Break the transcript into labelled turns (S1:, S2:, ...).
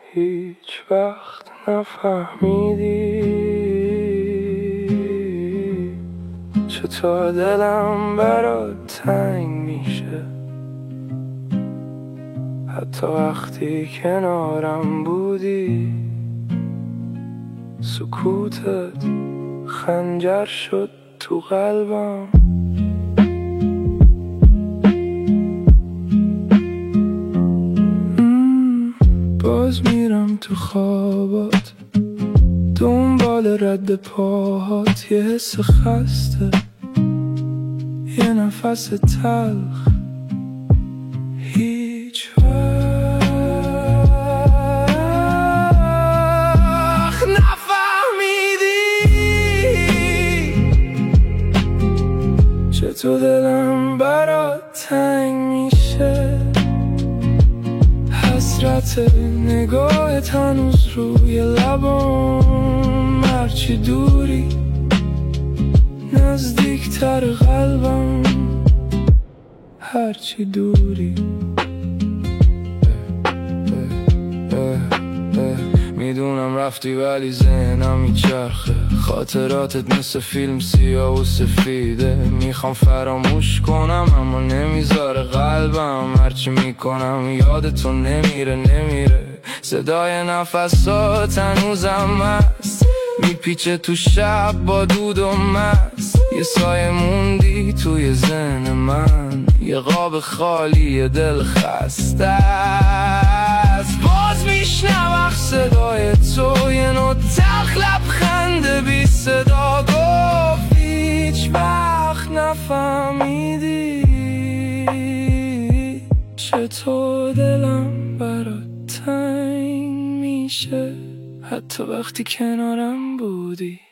S1: هیچ وقت نفهمیدی چطور دلم برات تنگ میشه، حتی وقتی کنارم بودی. سکوتت خنجر شد تو قلبم. باز میرم تو خوابات دنبال رد پاهات، یه حس خسته، یه نفس تلخ. هیچ وقت نفهمیدی چطور دلم برات تنگ میشه، حسرت نگاهت هنوز روی لبام. هرچی دوری نزدیکتر قلبم، هرچی دوری. میدونم رفتی ولی ذهنم میچرخه، خاطراتت مثل فیلم سیاه و سفیده. میخوام فراموش کنم اما نمیذاره قلبم، هرچی میکنم یادتو نمیره. صدای نفسات هنوزم هست، میپیچه تو شب با دود و مست. یه سایه موندی توی ذهن من، یه قاب خالی دل خسته است. باز میشنوم صدای تو، یه نوع تلخ لبخند بی صدا گفت هیچ وقت نفهمیدی چطور دلم برات تنگ میشه، حتی وقتی کنارم بودی.